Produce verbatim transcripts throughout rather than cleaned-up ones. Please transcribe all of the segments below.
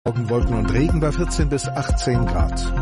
Morgen Wolken und Regen bei vierzehn bis achtzehn Grad.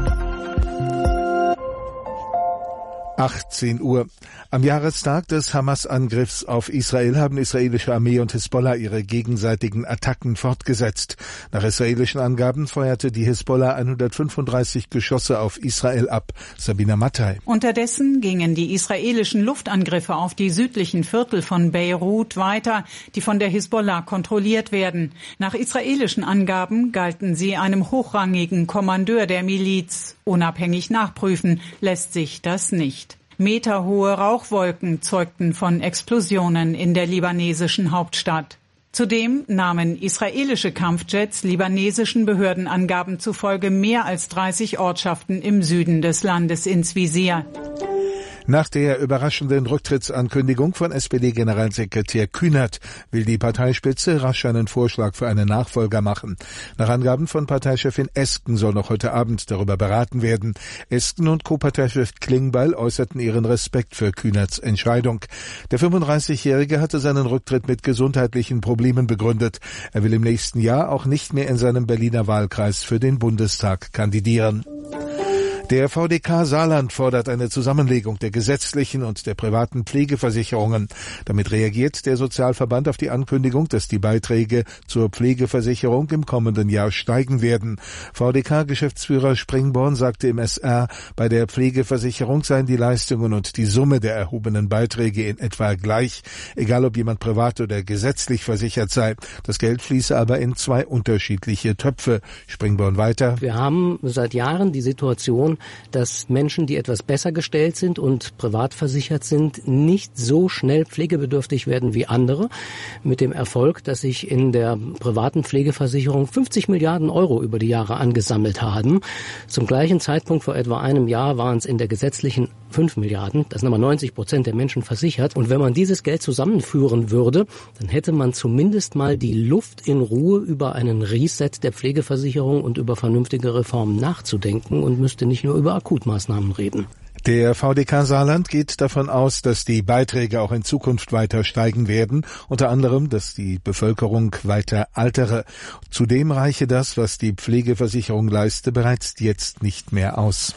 achtzehn Uhr. Am Jahrestag des Hamas-Angriffs auf Israel haben israelische Armee und Hisbollah ihre gegenseitigen Attacken fortgesetzt. Nach israelischen Angaben feuerte die Hisbollah hundertfünfunddreißig Geschosse auf Israel ab. Sabina Mattei. Unterdessen gingen die israelischen Luftangriffe auf die südlichen Viertel von Beirut weiter, die von der Hisbollah kontrolliert werden. Nach israelischen Angaben galten sie einem hochrangigen Kommandeur der Miliz. Unabhängig nachprüfen lässt sich das nicht. Meterhohe Rauchwolken zeugten von Explosionen in der libanesischen Hauptstadt. Zudem nahmen israelische Kampfjets libanesischen Behördenangaben zufolge mehr als dreißig Ortschaften im Süden des Landes ins Visier. Nach der überraschenden Rücktrittsankündigung von S P D-Generalsekretär Kühnert will die Parteispitze rasch einen Vorschlag für einen Nachfolger machen. Nach Angaben von Parteichefin Esken soll noch heute Abend darüber beraten werden. Esken und Co-Parteichef Klingbeil äußerten ihren Respekt für Kühnerts Entscheidung. Der fünfunddreißigjährige hatte seinen Rücktritt mit gesundheitlichen Problemen begründet. Er will im nächsten Jahr auch nicht mehr in seinem Berliner Wahlkreis für den Bundestag kandidieren. Der V D K Saarland fordert eine Zusammenlegung der gesetzlichen und der privaten Pflegeversicherungen. Damit reagiert der Sozialverband auf die Ankündigung, dass die Beiträge zur Pflegeversicherung im kommenden Jahr steigen werden. V D K-Geschäftsführer Springborn sagte im S R, bei der Pflegeversicherung seien die Leistungen und die Summe der erhobenen Beiträge in etwa gleich, egal ob jemand privat oder gesetzlich versichert sei. Das Geld fließe aber in zwei unterschiedliche Töpfe. Springborn weiter. Wir haben seit Jahren die Situation, dass Menschen, die etwas besser gestellt sind und privat versichert sind, nicht so schnell pflegebedürftig werden wie andere, mit dem Erfolg, dass sich in der privaten Pflegeversicherung fünfzig Milliarden Euro über die Jahre angesammelt haben. Zum gleichen Zeitpunkt vor etwa einem Jahr waren es in der gesetzlichen fünf Milliarden, das sind aber neunzig Prozent der Menschen versichert. Und wenn man dieses Geld zusammenführen würde, dann hätte man zumindest mal die Luft in Ruhe, über einen Reset der Pflegeversicherung und über vernünftige Reformen nachzudenken und müsste nicht nur über Akutmaßnahmen reden. Der V D K Saarland geht davon aus, dass die Beiträge auch in Zukunft weiter steigen werden, unter anderem, dass die Bevölkerung weiter altere. Zudem reiche das, was die Pflegeversicherung leiste, bereits jetzt nicht mehr aus.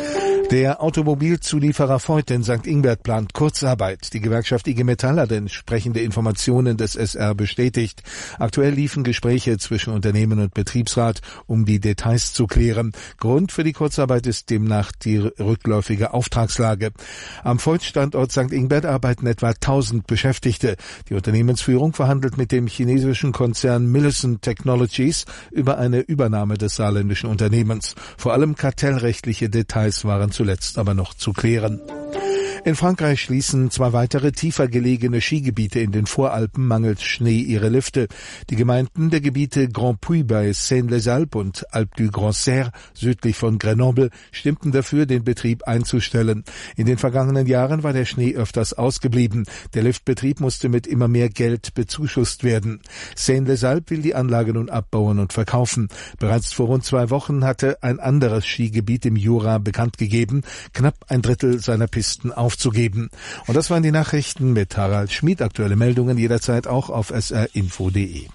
Der Automobilzulieferer Voith in Sankt Ingbert plant Kurzarbeit. Die Gewerkschaft I G Metall hat entsprechende Informationen des S R bestätigt. Aktuell liefen Gespräche zwischen Unternehmen und Betriebsrat, um die Details zu klären. Grund für die Kurzarbeit ist demnach die rückläufige Auftragslage. Am Voith-Standort Sankt Ingbert arbeiten etwa tausend Beschäftigte. Die Unternehmensführung verhandelt mit dem chinesischen Konzern Millicent Technologies über eine Übernahme des saarländischen Unternehmens. Vor allem kartellrechtliche Details waren zuletzt aber noch zu klären. In Frankreich schließen zwei weitere tiefer gelegene Skigebiete in den Voralpen mangels Schnee ihre Lifte. Die Gemeinden der Gebiete Grand Puy bei Seine-les-Alpes und Alpes du Grand Serre südlich von Grenoble stimmten dafür, den Betrieb einzustellen. In den vergangenen Jahren war der Schnee öfters ausgeblieben. Der Liftbetrieb musste mit immer mehr Geld bezuschusst werden. Seine-les-Alpes will die Anlage nun abbauen und verkaufen. Bereits vor rund zwei Wochen hatte ein anderes Skigebiet im Jura bekannt gegeben, knapp ein Drittel seiner Pisten auf aufzugeben. Und das waren die Nachrichten mit Harald Schmid. Aktuelle Meldungen jederzeit auch auf s r info punkt d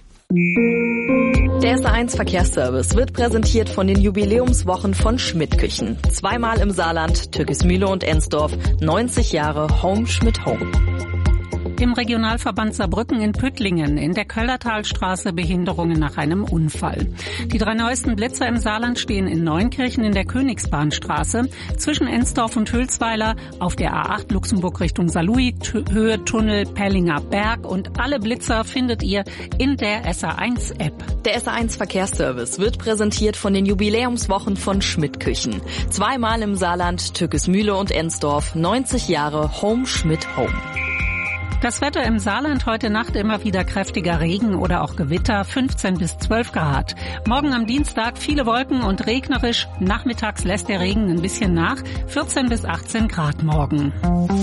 e. Der S R eins Verkehrsservice wird präsentiert von den Jubiläumswochen von Schmidt Küchen. Zweimal im Saarland, Türkismühle und Ensdorf, neunzig Jahre Home Schmidt Home. Im Regionalverband Saarbrücken in Püttlingen in der Köllertalstraße Behinderungen nach einem Unfall. Die drei neuesten Blitzer im Saarland stehen in Neunkirchen in der Königsbahnstraße, zwischen Ensdorf und Hülsweiler, auf der A acht Luxemburg Richtung Saarlouis, Höhe Tunnel Pellinger Berg, und alle Blitzer findet ihr in der S R eins App. Der S R eins Verkehrsservice wird präsentiert von den Jubiläumswochen von Schmidt Küchen. Zweimal im Saarland, Türkismühle und Ensdorf, neunzig Jahre Home Schmidt Home. Das Wetter im Saarland heute Nacht immer wieder kräftiger Regen oder auch Gewitter, fünfzehn bis zwölf Grad. Morgen am Dienstag viele Wolken und regnerisch. Nachmittags lässt der Regen ein bisschen nach, vierzehn bis achtzehn Grad morgen.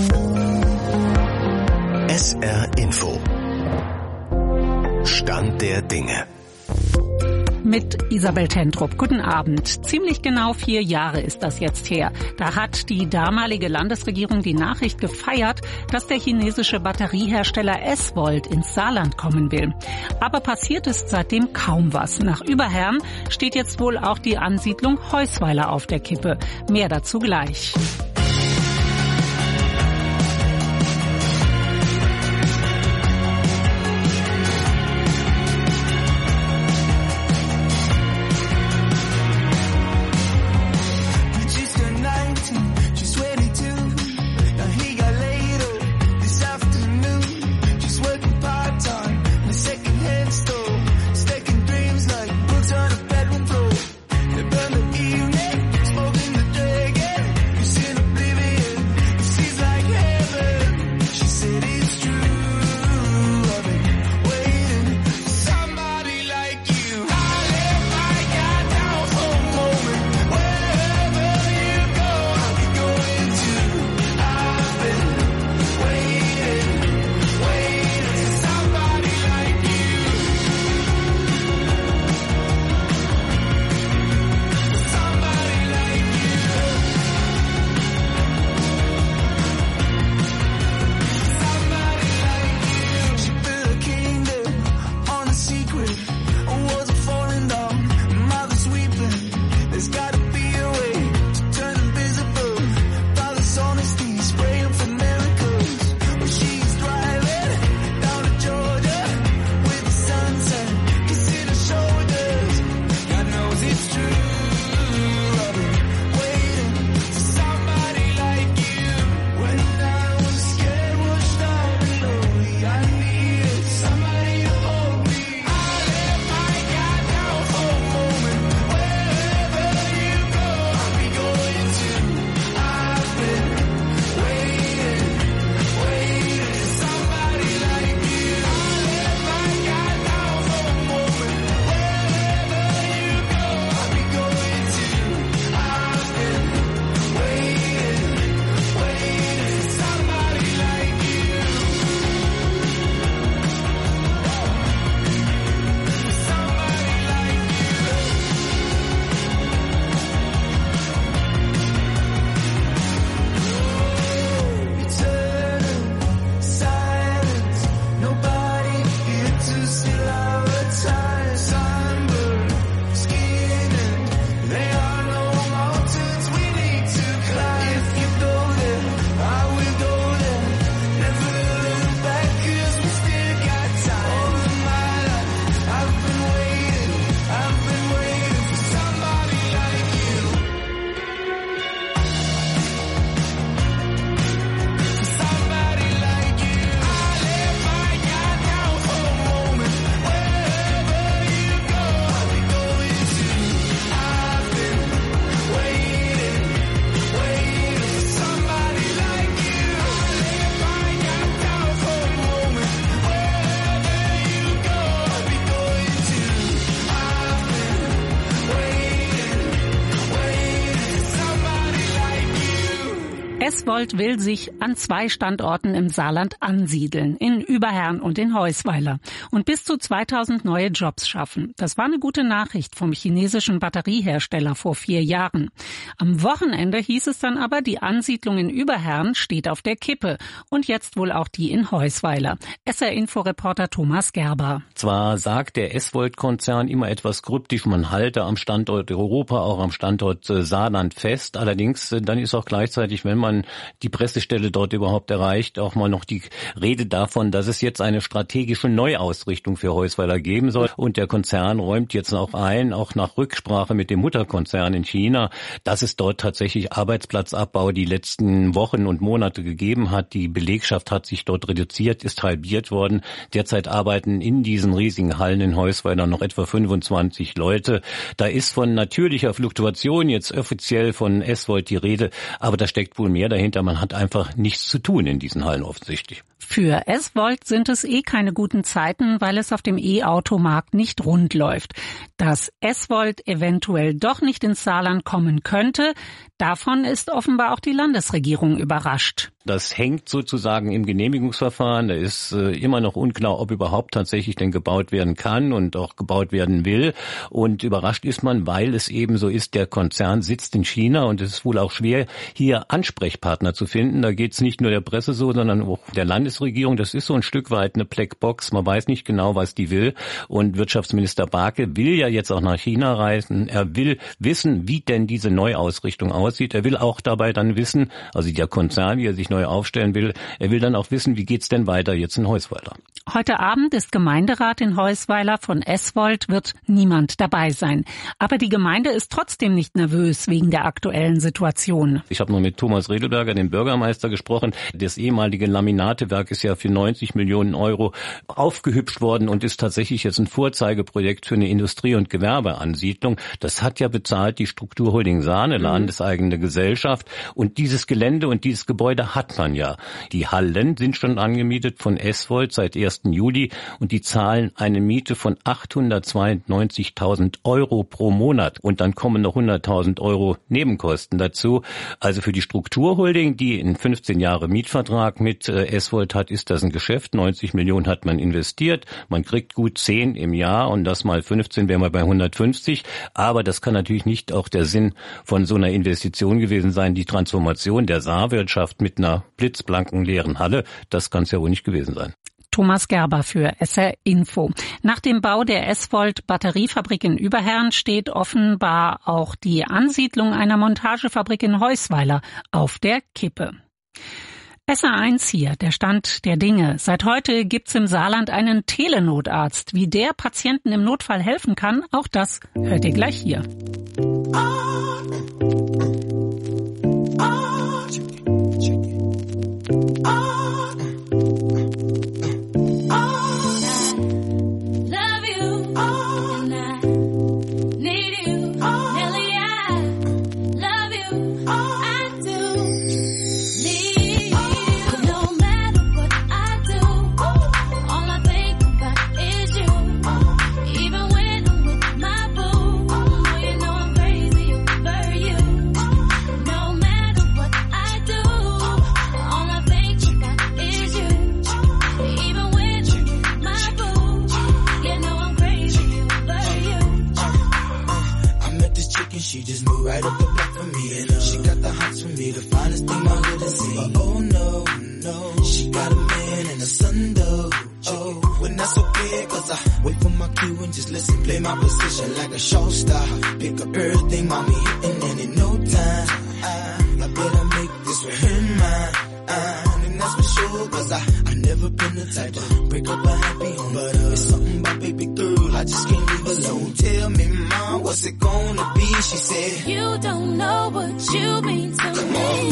S R Info. Stand der Dinge. mit Isabel Tentrup. Guten Abend. Ziemlich genau vier Jahre ist das jetzt her. Da hat die damalige Landesregierung die Nachricht gefeiert, dass der chinesische Batteriehersteller S-Volt ins Saarland kommen will. Aber passiert ist seitdem kaum was. Nach Überherrn steht jetzt wohl auch die Ansiedlung Heusweiler auf der Kippe. Mehr dazu gleich. S-Volt will sich an zwei Standorten im Saarland ansiedeln, in Überherrn und in Heusweiler, und bis zu zweitausend neue Jobs schaffen. Das war eine gute Nachricht vom chinesischen Batteriehersteller vor vier Jahren. Am Wochenende hieß es dann aber, die Ansiedlung in Überherrn steht auf der Kippe und jetzt wohl auch die in Heusweiler. S R-Info-Reporter Thomas Gerber. Zwar sagt der S-Volt-Konzern immer etwas kryptisch, man halte am Standort Europa, auch am Standort Saarland fest. Allerdings, dann ist auch gleichzeitig, wenn man die Pressestelle dort überhaupt erreicht, auch mal noch die Rede davon, dass es jetzt eine strategische Neuausrichtung für Heusweiler geben soll. Und der Konzern räumt jetzt auch ein, auch nach Rücksprache mit dem Mutterkonzern in China, dass es dort tatsächlich Arbeitsplatzabbau die letzten Wochen und Monate gegeben hat. Die Belegschaft hat sich dort reduziert, ist halbiert worden. Derzeit arbeiten in diesen riesigen Hallen in Heusweiler noch etwa fünfundzwanzig Leute. Da ist von natürlicher Fluktuation jetzt offiziell von S-Volt die Rede, aber da steckt wohl mehr dahinter. Man hat einfach nichts zu tun in diesen Hallen offensichtlich. Für S-Volt sind es eh keine guten Zeiten, weil es auf dem E-Automarkt nicht rund läuft. Dass S-Volt eventuell doch nicht ins Saarland kommen könnte, davon ist offenbar auch die Landesregierung überrascht. Das hängt sozusagen im Genehmigungsverfahren. Da ist äh, immer noch unklar, ob überhaupt tatsächlich denn gebaut werden kann und auch gebaut werden will. Und überrascht ist man, weil es eben so ist, der Konzern sitzt in China und es ist wohl auch schwer, hier Ansprechpartner zu finden. Da geht es nicht nur der Presse so, sondern auch der Landesregierung. Das ist so ein Stück weit eine Blackbox. Man weiß nicht genau, was die will. Und Wirtschaftsminister Barke will ja jetzt auch nach China reisen. Er will wissen, wie denn diese Neuausrichtung aussieht. Er will auch dabei dann wissen, also der Konzern, wie er sich neu aufstellen will, er will dann auch wissen, wie geht's denn weiter jetzt in Heusweiler. Heute Abend ist Gemeinderat in Heusweiler. Von Eswold wird niemand dabei sein. Aber die Gemeinde ist trotzdem nicht nervös wegen der aktuellen Situation. Ich habe noch mit Thomas Redelberger, dem Bürgermeister, gesprochen. Das ehemalige Laminatewerk ist ja für neunzig Millionen Euro aufgehübscht worden und ist tatsächlich jetzt ein Vorzeigeprojekt für eine Industrie- und Gewerbeansiedlung. Das hat ja bezahlt die Strukturholding Sahne, landeseigene Gesellschaft. Und dieses Gelände und dieses Gebäude hat man ja. Die Hallen sind schon angemietet von Eswold seit ersten Juli und die zahlen eine Miete von achthundertzweiundneunzigtausend Euro pro Monat. Und dann kommen noch hunderttausend Euro Nebenkosten dazu. Also für die Strukturholding, die in fünfzehn Jahre Mietvertrag mit äh, Eswold hat, ist das ein Geschäft. neunzig Millionen hat man investiert. Man kriegt gut zehn im Jahr und das mal fünfzehn wären wir bei hundertfünfzig. Aber das kann natürlich nicht auch der Sinn von so einer Investition gewesen sein. Die Transformation der Saarwirtschaft mit einer blitzblanken leeren Halle, das kann es ja wohl nicht gewesen sein. Thomas Gerber für S R Info. Nach dem Bau der Eswold Batteriefabrik in Überherrn steht offenbar auch die Ansiedlung einer Montagefabrik in Heusweiler auf der Kippe. S R eins hier, der Stand der Dinge. Seit heute gibt's im Saarland einen Telenotarzt. Wie der Patienten im Notfall helfen kann, auch das hört ihr gleich hier. She just moved right up the block for me. And, uh, she got the hots for me, the finest thing my hood has seen. But oh no, no, she got a man and a son though. Oh, when that's okay, cause I wait for my cue and just listen, play my position like a show star. Pick up everything, mommy hitting, and in no time, I, I better make this with her mine. Uh, and that's for sure, cause I, I never been the type to break up a happy home. But uh, it's something about baby girl, I just can't leave alone. Tell me, mom, what's it gonna be? She said, you don't know what you mean to Come me. on.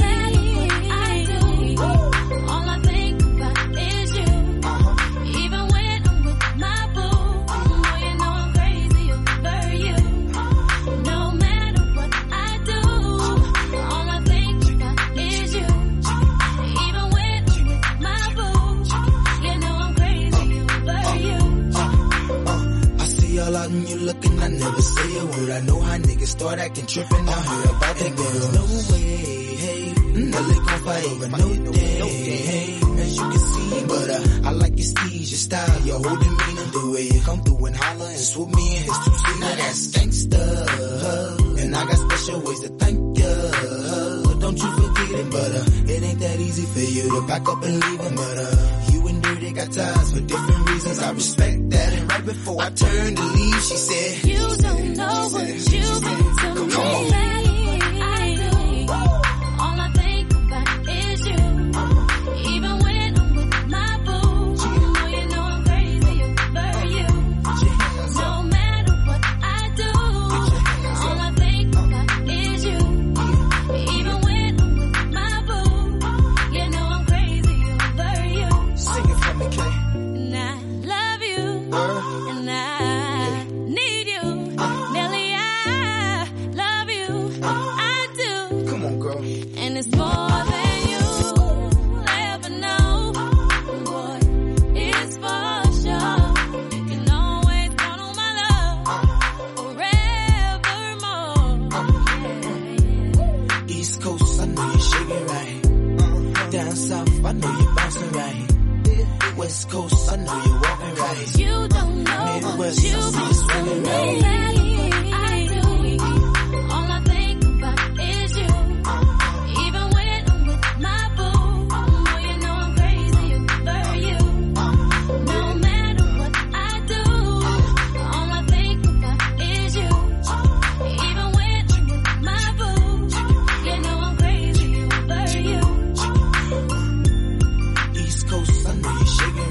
I do. All I think about is you. uh-huh. Even when I'm with my boo, oh, you know I'm crazy over you. No matter what I do, all I think about is you. Even when I'm with my boo, you know I'm crazy over you. Uh, uh, I see all out and you looking, I never say a word. I know how niggas start acting trippin'. I heard about that girl. No way, hey, no lick gon' fight over no day, hey, as you can see. But uh, I like your steez, your style, your whole demeanor, the way you come through and holler and swoop me in his two seat. Now that's gangsta, and I got special ways to thank ya. Don't you forget it, but uh, it ain't that easy for you to back up and leave him. But uh, you and Dirty got ties for different reasons. I respect that. And right before I turned to leave, she said, you don't know what you mean to me. Come on. I do. All I think about is you. Even when I'm with my boo, oh, you know I'm crazy over you. No matter what I do, all I think about is you. Even when I'm with my boo, you know I'm crazy over you. Sing it for me, Kay. And I love you, Uh, and I need you, Nelly. I south, I know you're bouncing right. West coast, I know you're walking right. You don't know Midwest, what you I see you want swinging from right. me. No matter what I do, all I think about is you. Even when I'm with my boo, oh, you know I'm crazy over you. No matter what I do, all I think about is you. Even when I'm with my boo, you know I'm crazy over you. East coast, I know you're shaking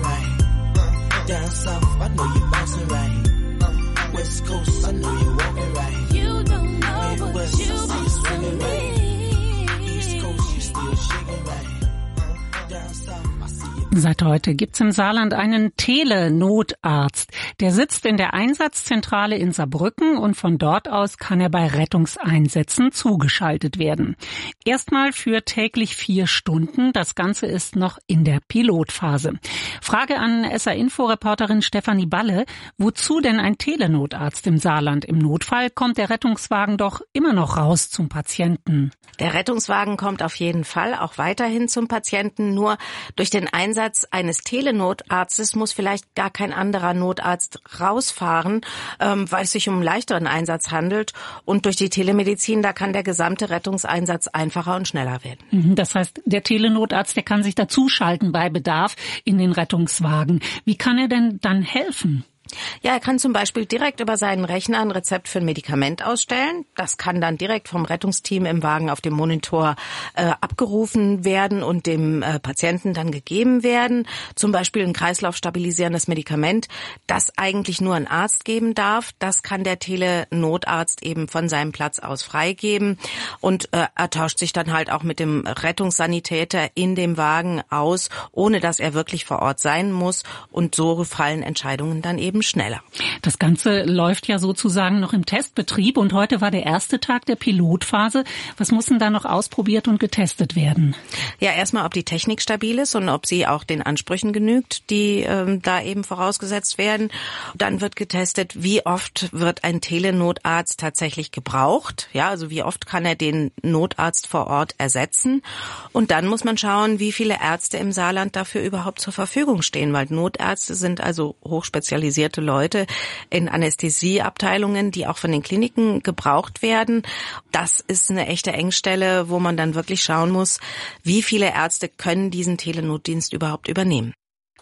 right. Down south, I know you're bouncing right. West coast, I know you're walking right. You don't know what Midwest, you I see you want swinging from right. me. East coast, you still shaking right. Down south, I see you. Seit heute gibt's im Saarland einen Telenotarzt. Der sitzt in der Einsatzzentrale in Saarbrücken und von dort aus kann er bei Rettungseinsätzen zugeschaltet werden. Erstmal für täglich vier Stunden. Das Ganze ist noch in der Pilotphase. Frage an S R-Info-Reporterin Stefanie Balle. Wozu denn ein Telenotarzt im Saarland? Im Notfall kommt der Rettungswagen doch immer noch raus zum Patienten. Der Rettungswagen kommt auf jeden Fall auch weiterhin zum Patienten. Nur durch den Einsatz eines Telenotarztes muss vielleicht gar kein anderer Notarzt rausfahren, ähm, weil es sich um einen leichteren Einsatz handelt. Und durch die Telemedizin, da kann der gesamte Rettungseinsatz einfacher und schneller werden. Das heißt, der Telenotarzt, der kann sich dazuschalten bei Bedarf in den Rettungswagen. Wie kann er denn dann helfen? Ja, er kann zum Beispiel direkt über seinen Rechner ein Rezept für ein Medikament ausstellen. Das kann dann direkt vom Rettungsteam im Wagen auf dem Monitor äh, abgerufen werden und dem äh, Patienten dann gegeben werden. Zum Beispiel ein kreislaufstabilisierendes Medikament, das eigentlich nur ein Arzt geben darf. Das kann der Telenotarzt eben von seinem Platz aus freigeben und äh, er tauscht sich dann halt auch mit dem Rettungssanitäter in dem Wagen aus, ohne dass er wirklich vor Ort sein muss. Und so fallen Entscheidungen dann eben schneller. Das Ganze läuft ja sozusagen noch im Testbetrieb und heute war der erste Tag der Pilotphase. Was muss denn da noch ausprobiert und getestet werden? Ja, erstmal, ob die Technik stabil ist und ob sie auch den Ansprüchen genügt, die ähm, da eben vorausgesetzt werden. Dann wird getestet, wie oft wird ein Telenotarzt tatsächlich gebraucht. Ja, also wie oft kann er den Notarzt vor Ort ersetzen. Und dann muss man schauen, wie viele Ärzte im Saarland dafür überhaupt zur Verfügung stehen, weil Notärzte sind also hochspezialisierte Leute in Anästhesieabteilungen, die auch von den Kliniken gebraucht werden. Das ist eine echte Engstelle, wo man dann wirklich schauen muss, wie viele Ärzte können diesen Telenotdienst überhaupt übernehmen.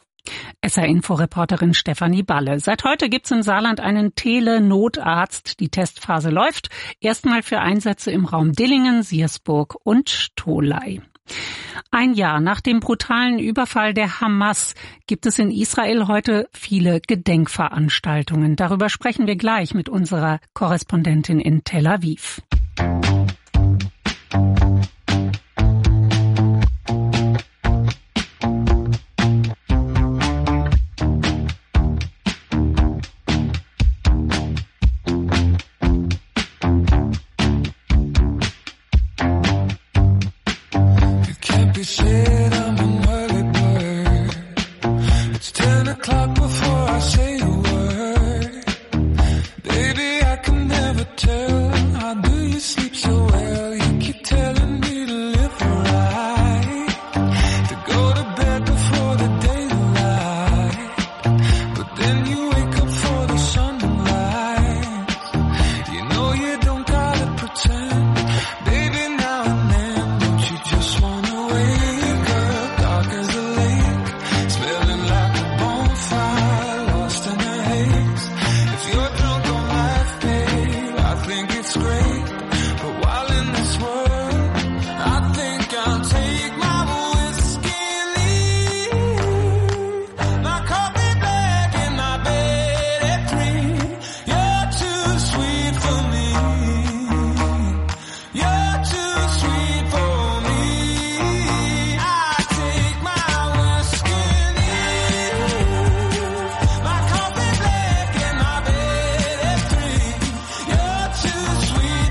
S R-Info-Reporterin Stefanie Balle. Seit heute gibt's im Saarland einen Telenotarzt. Die Testphase läuft. Erstmal für Einsätze im Raum Dillingen, Siersburg und Tholey. Ein Jahr nach dem brutalen Überfall der Hamas gibt es in Israel heute viele Gedenkveranstaltungen. Darüber sprechen wir gleich mit unserer Korrespondentin in Tel Aviv. Sweet.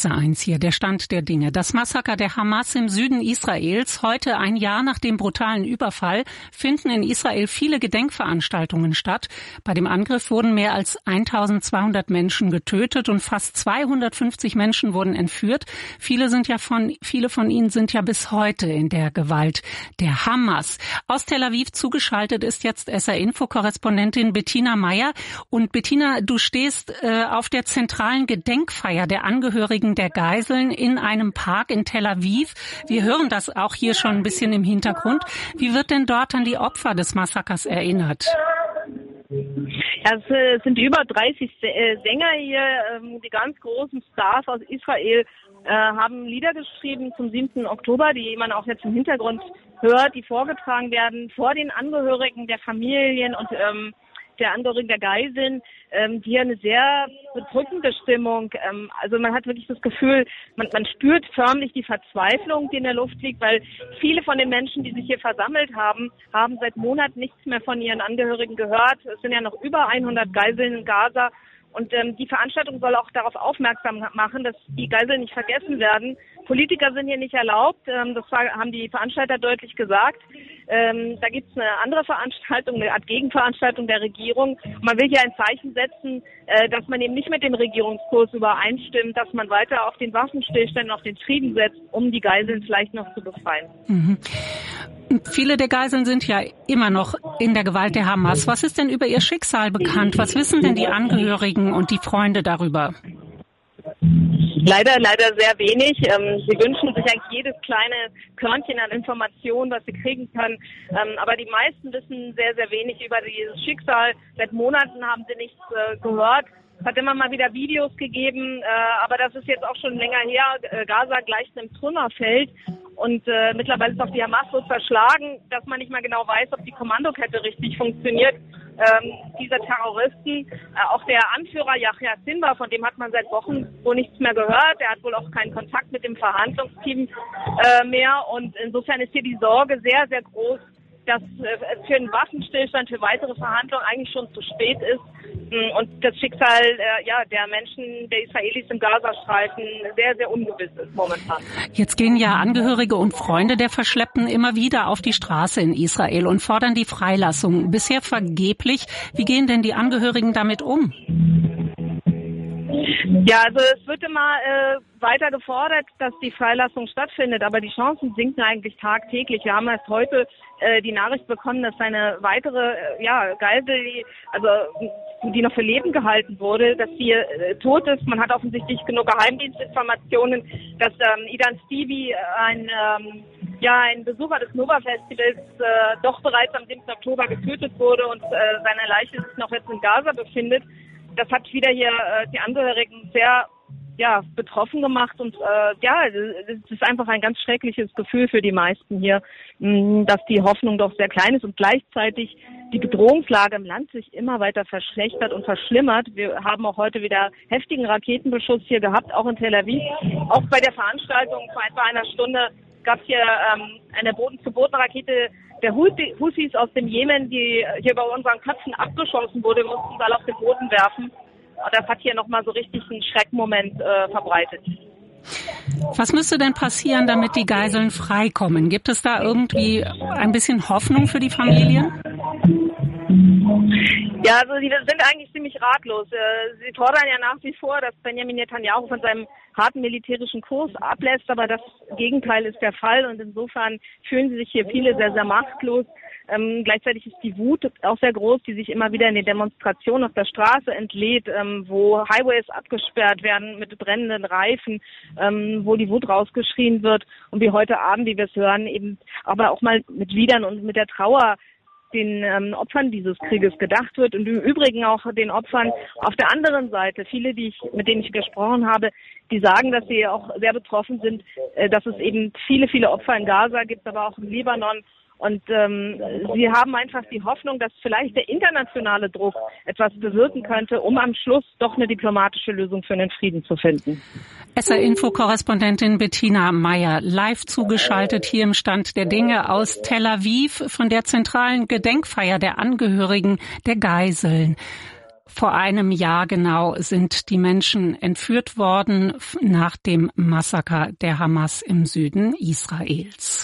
S R eins hier, der Stand der Dinge. Das Massaker der Hamas im Süden Israels, heute ein Jahr nach dem brutalen Überfall, finden in Israel viele Gedenkveranstaltungen statt. Bei dem Angriff wurden mehr als eintausendzweihundert Menschen getötet und fast zweihundertfünfzig Menschen wurden entführt. Viele sind ja von, viele von ihnen sind ja bis heute in der Gewalt der Hamas. Aus Tel Aviv zugeschaltet ist jetzt S R-Info-Korrespondentin Bettina Meyer. Und Bettina, du stehst äh, auf der zentralen Gedenkfeier der Angehörigen der Geiseln in einem Park in Tel Aviv. Wir hören das auch hier schon ein bisschen im Hintergrund. Wie wird denn dort an die Opfer des Massakers erinnert? Ja, es sind über dreißig Sänger hier, die ganz großen Stars aus Israel haben Lieder geschrieben zum siebten Oktober, die man auch jetzt im Hintergrund hört, die vorgetragen werden vor den Angehörigen der Familien und ähm, der Angehörigen der Geiseln, ähm, die eine sehr bedrückende Stimmung. Ähm, also man hat wirklich das Gefühl, man, man spürt förmlich die Verzweiflung, die in der Luft liegt, weil viele von den Menschen, die sich hier versammelt haben, haben seit Monaten nichts mehr von ihren Angehörigen gehört. Es sind ja noch über hundert Geiseln in Gaza. Und ähm, die Veranstaltung soll auch darauf aufmerksam machen, dass die Geiseln nicht vergessen werden. Politiker sind hier nicht erlaubt, ähm, das war, haben die Veranstalter deutlich gesagt. Ähm, da gibt es eine andere Veranstaltung, eine Art Gegenveranstaltung der Regierung. Man will hier ein Zeichen setzen, äh, dass man eben nicht mit dem Regierungskurs übereinstimmt, dass man weiter auf den Waffenstillstand, auf den Frieden setzt, um die Geiseln vielleicht noch zu befreien. Mhm. Viele der Geiseln sind ja immer noch in der Gewalt der Hamas. Was ist denn über ihr Schicksal bekannt? Was wissen denn die Angehörigen und die Freunde darüber? Leider, leider sehr wenig. Sie wünschen sich eigentlich jedes kleine Körnchen an Informationen, was sie kriegen können. Aber die meisten wissen sehr, sehr wenig über dieses Schicksal. Seit Monaten haben sie nichts gehört. Es hat immer mal wieder Videos gegeben, äh, aber das ist jetzt auch schon länger her. Äh, Gaza gleicht einem Trümmerfeld und äh, mittlerweile ist auch die Hamas so zerschlagen, dass man nicht mal genau weiß, ob die Kommandokette richtig funktioniert. Ähm, dieser Terroristen, äh, auch der Anführer Yahya Sinwar, von dem hat man seit Wochen wohl nichts mehr gehört. Er hat wohl auch keinen Kontakt mit dem Verhandlungsteam äh, mehr und insofern ist hier die Sorge sehr, sehr groß, dass äh, für einen Waffenstillstand, für weitere Verhandlungen eigentlich schon zu spät ist. Und das Schicksal äh, ja, der Menschen, der Israelis im Gazastreifen sehr, sehr ungewiss ist momentan. Jetzt gehen ja Angehörige und Freunde der Verschleppten immer wieder auf die Straße in Israel und fordern die Freilassung. Bisher vergeblich. Wie gehen denn die Angehörigen damit um? Ja, also es wird immer äh, weiter gefordert, dass die Freilassung stattfindet, aber die Chancen sinken eigentlich tagtäglich. Wir haben erst heute äh, die Nachricht bekommen, dass eine weitere äh, ja, Geisel, die, also die noch für Leben gehalten wurde, dass sie äh, tot ist. Man hat offensichtlich genug Geheimdienstinformationen, dass ähm, Idan Stevie, ein ähm, ja ein Besucher des Nova-Festivals, äh, doch bereits am siebten Oktober getötet wurde und äh, seine Leiche sich noch jetzt in Gaza befindet. Das hat wieder hier äh, die Angehörigen sehr ja, betroffen gemacht und äh, ja, es ist einfach ein ganz schreckliches Gefühl für die meisten hier, mh, dass die Hoffnung doch sehr klein ist und gleichzeitig die Bedrohungslage im Land sich immer weiter verschlechtert und verschlimmert. Wir haben auch heute wieder heftigen Raketenbeschuss hier gehabt, auch in Tel Aviv. Auch bei der Veranstaltung vor etwa einer Stunde gab es hier ähm, eine Boden-zu-Boden-Rakete der Houthis aus dem Jemen, die hier bei unseren Köpfen abgeschossen wurde, mussten sie alle auf den Boden werfen. Und das hat hier nochmal so richtig einen Schreckmoment äh, verbreitet. Was müsste denn passieren, damit die Geiseln freikommen? Gibt es da irgendwie ein bisschen Hoffnung für die Familien? Ja, also sie sind eigentlich ziemlich ratlos. Sie fordern ja nach wie vor, dass Benjamin Netanyahu von seinem harten militärischen Kurs ablässt, aber das Gegenteil ist der Fall und insofern fühlen sie sich hier viele sehr, sehr machtlos. Ähm, gleichzeitig ist die Wut auch sehr groß, die sich immer wieder in den Demonstrationen auf der Straße entlädt, ähm, wo Highways abgesperrt werden mit brennenden Reifen, ähm, wo die Wut rausgeschrien wird und wie heute Abend, wie wir es hören, eben aber auch mal mit Liedern und mit der Trauer den ähm, Opfern dieses Krieges gedacht wird und im Übrigen auch den Opfern auf der anderen Seite. Viele, die ich, mit denen ich gesprochen habe, die sagen, dass sie auch sehr betroffen sind, äh, dass es eben viele, viele Opfer in Gaza gibt, aber auch im Libanon. Und ähm, sie haben einfach die Hoffnung, dass vielleicht der internationale Druck etwas bewirken könnte, um am Schluss doch eine diplomatische Lösung für den Frieden zu finden. S R-Info-Korrespondentin Bettina Meyer, live zugeschaltet hier im Stand der Dinge aus Tel Aviv von der zentralen Gedenkfeier der Angehörigen der Geiseln. Vor einem Jahr genau sind die Menschen entführt worden nach dem Massaker der Hamas im Süden Israels.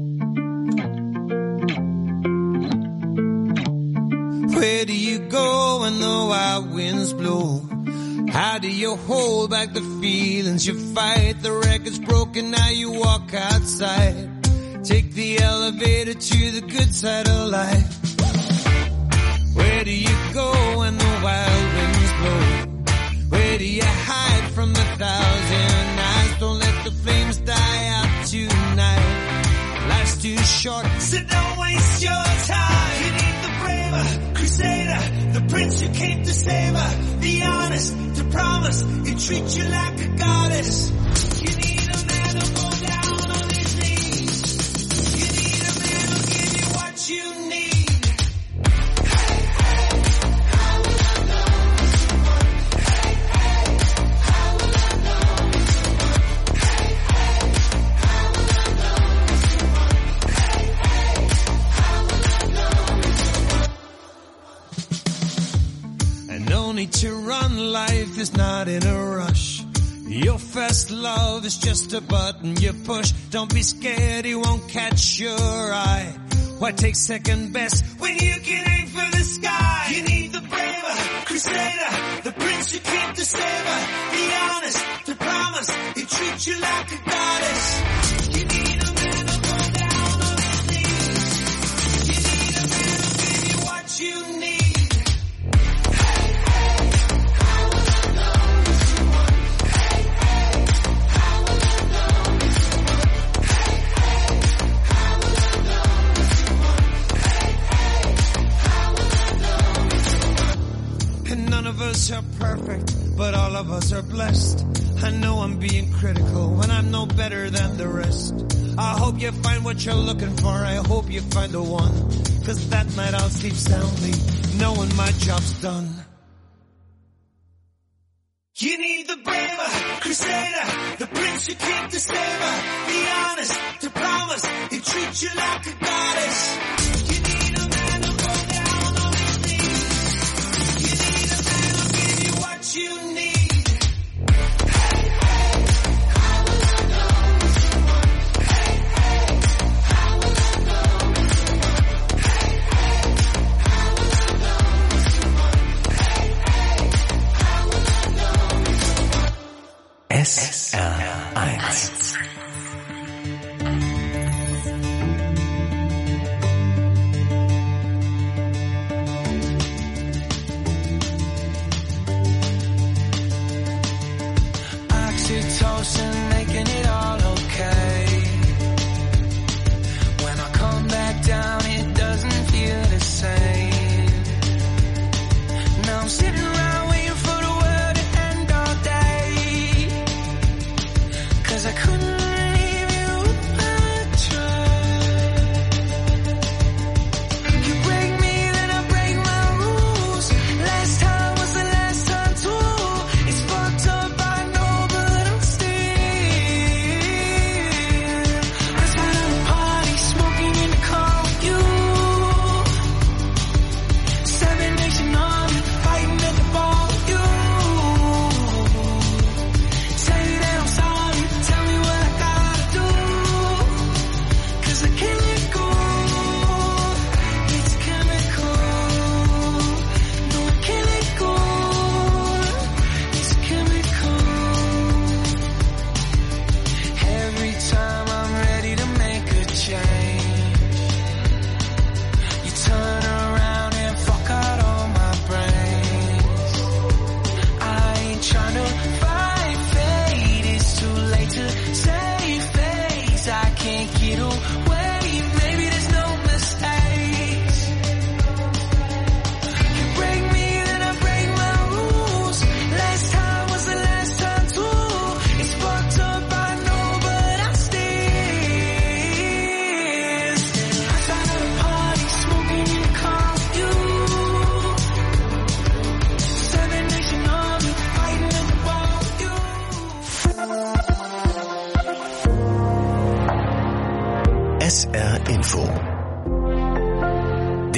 Where do you go when the wild winds blow? How do you hold back the feelings you fight? The record's broken, now you walk outside. Take the elevator to the good side of life. Where do you go when the wild winds blow? Where do you hide from the thousand eyes? Don't let the flames die out tonight. Life's too short, so don't waste your time. You need the braver crusader, the prince who came to save her, the honest to promise, he treats you like a goddess. You need a man who'll go down on his knees. You need a man who'll give you what you need. No need to run, life is not in a rush. Your first love is just a button you push. Don't be scared, he won't catch your eye. Why take second best when you can aim for the sky? You need the braver crusader, the prince who came to save her, the honest to promise, he treats you like a goddess. You need a man who'll go down on his knees. You need a man who'll give you what you need. None of us are perfect, but all of us are blessed. I know I'm being critical when I'm no better than the rest. I hope you find what you're looking for, I hope you find the one. Cause that night I'll sleep soundly, knowing my job's done. You need the braver crusader, the prince who came to save her, the honest to promise, he treats you like a goddess. You need a man who'll go down on his knees. You need a man who'll give you what you need. S R eins.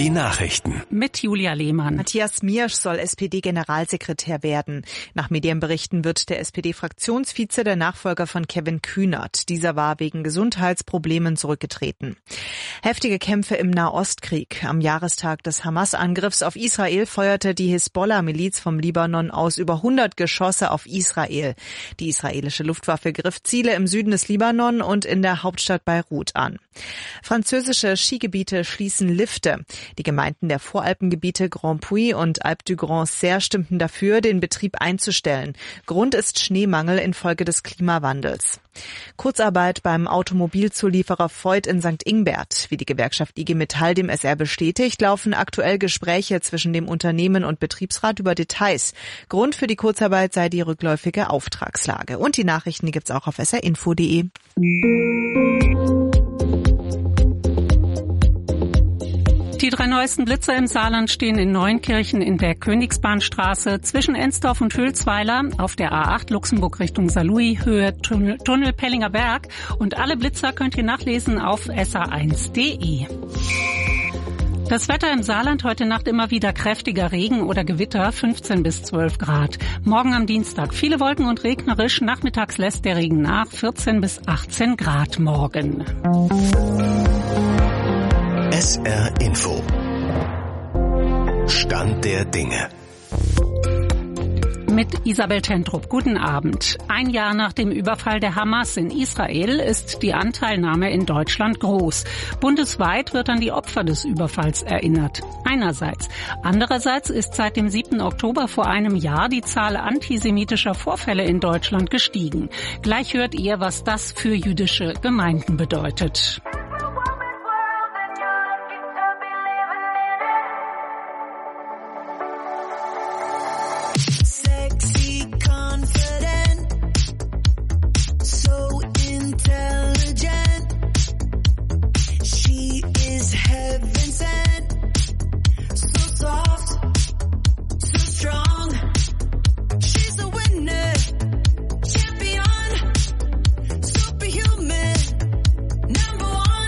Die Nachrichten. Mit Julia Lehmann. Matthias Miersch soll S P D-Generalsekretär werden. Nach Medienberichten wird der S P D-Fraktionsvize der Nachfolger von Kevin Kühnert. Dieser war wegen Gesundheitsproblemen zurückgetreten. Heftige Kämpfe im Nahostkrieg. Am Jahrestag des Hamas-Angriffs auf Israel feuerte die Hisbollah-Miliz vom Libanon aus über hundert Geschosse auf Israel. Die israelische Luftwaffe griff Ziele im Süden des Libanon und in der Hauptstadt Beirut an. Französische Skigebiete schließen Lifte. Die Gemeinden der Voralpengebiete Grand Puy und Alpe du Grand Serre stimmten dafür, den Betrieb einzustellen. Grund ist Schneemangel infolge des Klimawandels. Kurzarbeit beim Automobilzulieferer Voith in Sankt Ingbert. Wie die Gewerkschaft I G Metall dem S R bestätigt, laufen aktuell Gespräche zwischen dem Unternehmen und Betriebsrat über Details. Grund für die Kurzarbeit sei die rückläufige Auftragslage. Und die Nachrichten die gibt's auch auf s r info punkt d e. Die drei neuesten Blitzer im Saarland stehen in Neunkirchen in der Königsbahnstraße zwischen Ensdorf und Hülsweiler auf der A acht Luxemburg Richtung Saarlouis, Höhe Tunnel, Tunnel Pellinger Berg. Und alle Blitzer könnt ihr nachlesen auf s r eins punkt d e. Das Wetter im Saarland heute Nacht immer wieder kräftiger Regen oder Gewitter, fünfzehn bis zwölf Grad. Morgen am Dienstag viele Wolken und regnerisch, nachmittags lässt der Regen nach, vierzehn bis achtzehn Grad morgen. S R Info. Stand der Dinge. Mit Isabel Tentrup. Guten Abend. Ein Jahr nach dem Überfall der Hamas in Israel ist die Anteilnahme in Deutschland groß. Bundesweit wird an die Opfer des Überfalls erinnert. Einerseits. Andererseits ist seit dem siebten Oktober vor einem Jahr die Zahl antisemitischer Vorfälle in Deutschland gestiegen. Gleich hört ihr, was das für jüdische Gemeinden bedeutet. Champion, superhuman, number one.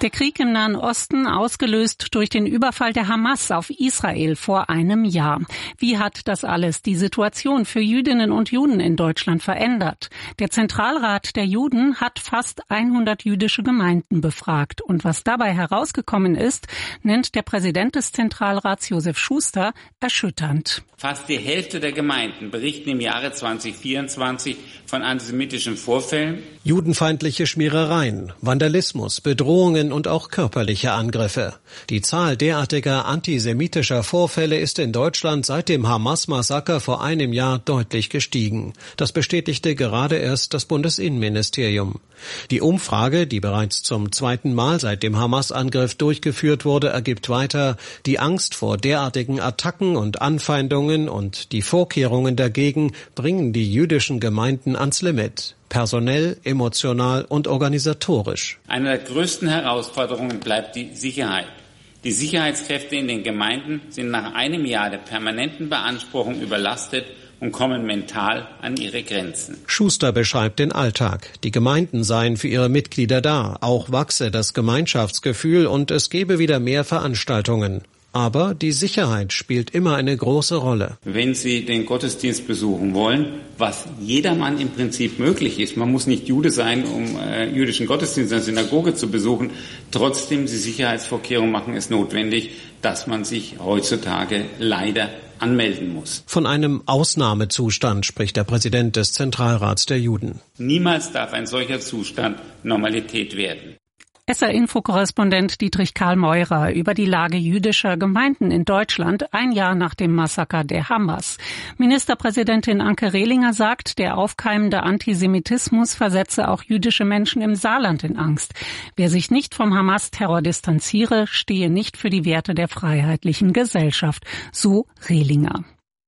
Der Krieg im Nahen Osten, ausgelöst durch den Überfall der Hamas auf Israel vor einem Jahr. Wie hat das alles die Situation für Jüdinnen und Juden in Deutschland verändert? Der Zentralrat der Juden hat fast hundert jüdische Gemeinden befragt. Und was dabei herausgekommen ist, nennt der Präsident des Zentralrats Josef Schuster erschütternd. Fast die Hälfte der Gemeinden berichten im Jahre zweitausendvierundzwanzig von antisemitischen Vorfällen. Judenfeindliche Schmierereien, Vandalismus, Bedrohungen und auch körperliche Angriffe. Die Zahl derartiger antisemitischer Vorfälle ist in Deutschland seit dem Hamas-Massaker vor einem Jahr deutlich gestiegen. Das bestätigte gerade erst das Bundesinnenministerium. Die Umfrage, die bereits zum zweiten Mal seit dem Hamas-Angriff durchgeführt wurde, ergibt weiter, die Angst vor derartigen Attacken und Anfeindungen und die Vorkehrungen dagegen bringen die jüdischen Gemeinden ans Limit. Personell, emotional und organisatorisch. Eine der größten Herausforderungen bleibt die Sicherheit. Die Sicherheitskräfte in den Gemeinden sind nach einem Jahr der permanenten Beanspruchung überlastet und kommen mental an ihre Grenzen. Schuster beschreibt den Alltag. Die Gemeinden seien für ihre Mitglieder da. Auch wachse das Gemeinschaftsgefühl und es gebe wieder mehr Veranstaltungen. Aber die Sicherheit spielt immer eine große Rolle. Wenn Sie den Gottesdienst besuchen wollen, was jedermann im Prinzip möglich ist, man muss nicht Jude sein, um äh, jüdischen Gottesdienst in der Synagoge zu besuchen, trotzdem die Sicherheitsvorkehrungen machen es notwendig, dass man sich heutzutage leider anmelden muss. Von einem Ausnahmezustand spricht der Präsident des Zentralrats der Juden. Niemals darf ein solcher Zustand Normalität werden. S R-Info-Korrespondent Dietrich Karl Meurer über die Lage jüdischer Gemeinden in Deutschland ein Jahr nach dem Massaker der Hamas. Ministerpräsidentin Anke Rehlinger sagt, der aufkeimende Antisemitismus versetze auch jüdische Menschen im Saarland in Angst. Wer sich nicht vom Hamas-Terror distanziere, stehe nicht für die Werte der freiheitlichen Gesellschaft, so Rehlinger.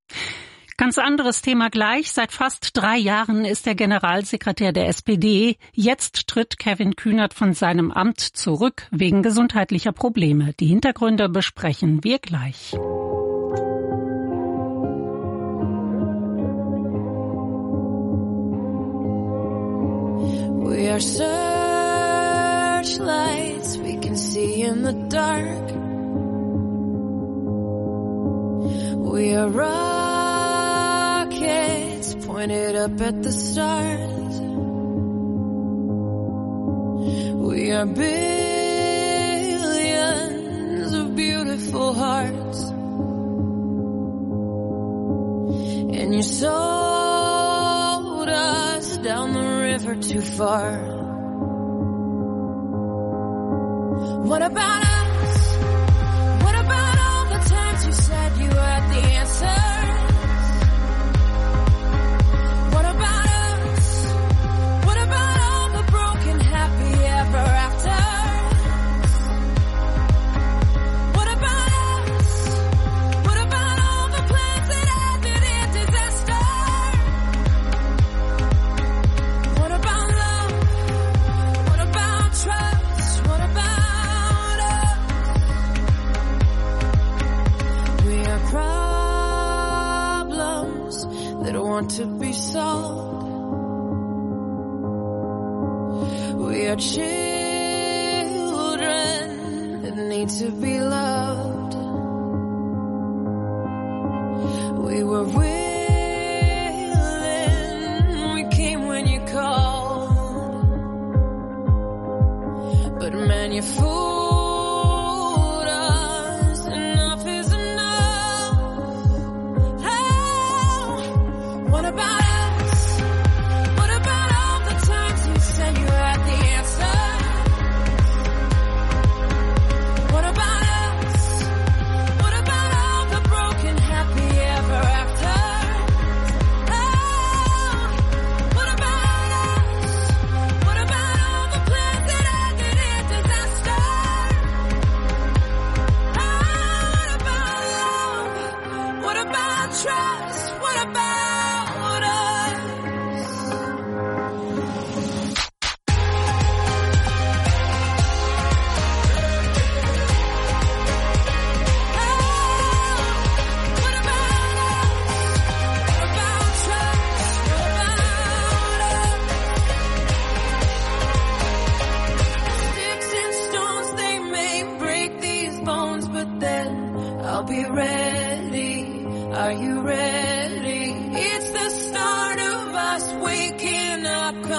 Ganz anderes Thema gleich. Seit fast drei Jahren ist er Generalsekretär der S P D. Jetzt tritt Kevin Kühnert von seinem Amt zurück wegen gesundheitlicher Probleme. Die Hintergründe besprechen wir gleich. We are searchlights we can see in the dark. We are rockets pointed up at the stars. We are billions of beautiful hearts. And you sold us down the river too far. What about us? What about all the times you said you had the answers? What about us? What about all the broken happy ever afters? What about us? What about all the plans that ended in disaster? What about love? What about trust? What about us? We are problems that want to be solved. We are children that need to be loved. We were willing, we came when you called. But man, you fooled us, enough is enough. Oh, what about us? What about all the times you said you had the answer? What about us? What about all the broken happy ever after?